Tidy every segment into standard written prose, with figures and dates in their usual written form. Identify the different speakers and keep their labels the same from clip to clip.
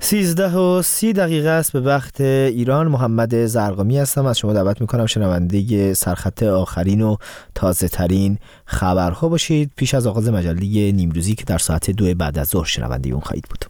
Speaker 1: 13:30 است به وقت ایران. محمد زرقامی هستم. از شما دعوت میکنم شنونده سرخط آخرین و تازه ترین خبرها باشید پیش از آغاز مجله نیمروزی که در ساعت 2 بعد از ظهر شنونده اون خواهید بود.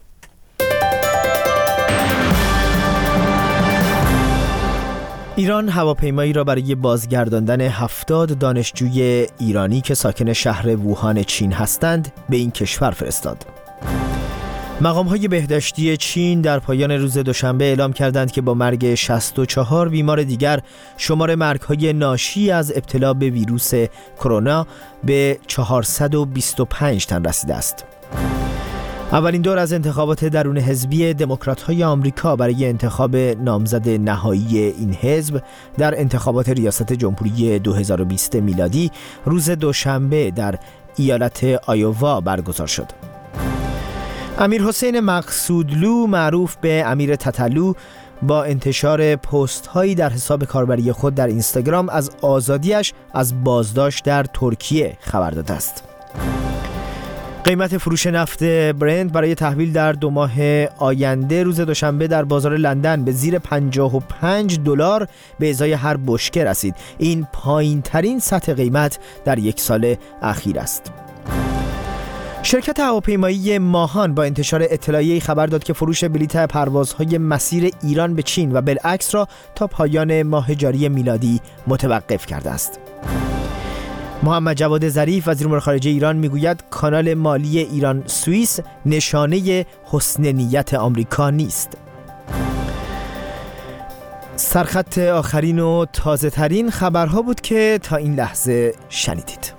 Speaker 1: ایران هواپیمایی را برای بازگرداندن 70 دانشجوی ایرانی که ساکن شهر ووهان چین هستند به این کشور فرستاد. مقام‌های بهداشتی چین در پایان روز دوشنبه اعلام کردند که با مرگ 64 بیمار دیگر شمار مرگ‌های ناشی از ابتلا به ویروس کرونا به 425 تن رسیده است. اولین دور از انتخابات درون حزبی دموکرات‌های آمریکا برای انتخاب نامزد نهایی این حزب در انتخابات ریاست جمهوری 2020 میلادی روز دوشنبه در ایالت آیووا برگزار شد. امیر حسین مقصودلو معروف به امیر تتلو با انتشار پست هایی در حساب کاربری خود در اینستاگرام از آزادیش از بازداشت در ترکیه خبر داده است. قیمت فروش نفت برنت برای تحویل در 2 ماه آینده روز دوشنبه در بازار لندن به زیر $55 به ازای هر بشکه رسید. این پایین ترین سطح قیمت در 1 سال اخیر است. شرکت هواپیمایی ماهان با انتشار اطلاعیه‌ای خبر داد که فروش بلیط پروازهای مسیر ایران به چین و بالعکس را تا پایان ماه جاری میلادی متوقف کرده است. محمد جواد ظریف وزیر امور خارجه ایران میگوید کانال مالی ایران سوئیس نشانه حسن نیت آمریکا نیست. سرخط آخرین و تازه ترین خبرها بود که تا این لحظه شنیدید.